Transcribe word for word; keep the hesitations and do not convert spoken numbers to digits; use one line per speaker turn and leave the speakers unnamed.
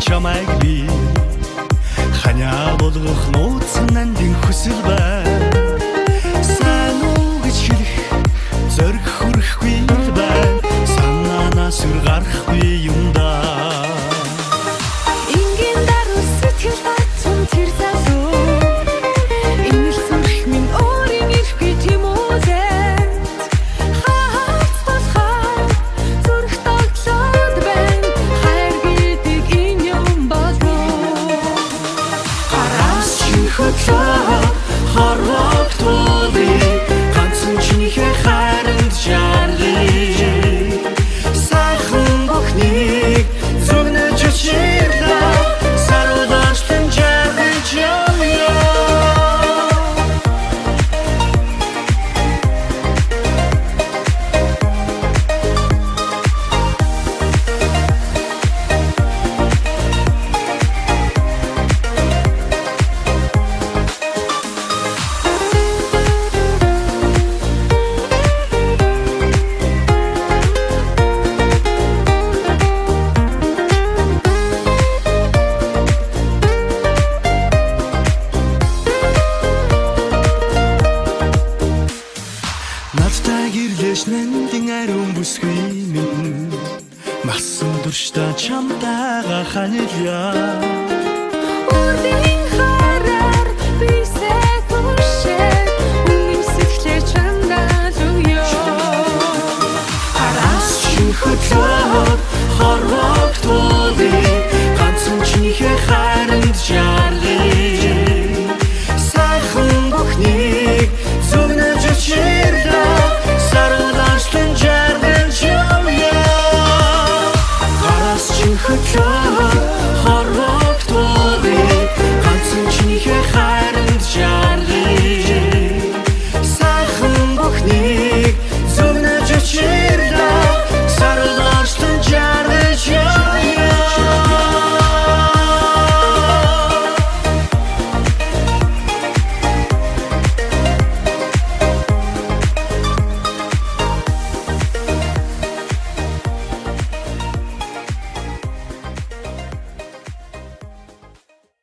чамайг би ханяа болгох нууц нандин хүсэл бай сайн уу гэж хэлэх зориг хүрэхгүй бай санаанаас үр гарахгүй юм да
ингийн даруй сэтгэл батсан тэр залуу инэл зүрх минь өөрийн ирэхгүй тийм үү хаац тасхаа зүрх тоглоод байна хайр гэдэг энэ юм болов гараас чи хөтлөө хорвог туули ганцхан чинийхээ хайранд жарлий сайхан бүхнийг зүгнэж чирла саруулачлан жаргаж явъя надтай гэрлэж нандин ариун бүсгүй минь масан дуршта чамтайгаа ханилаа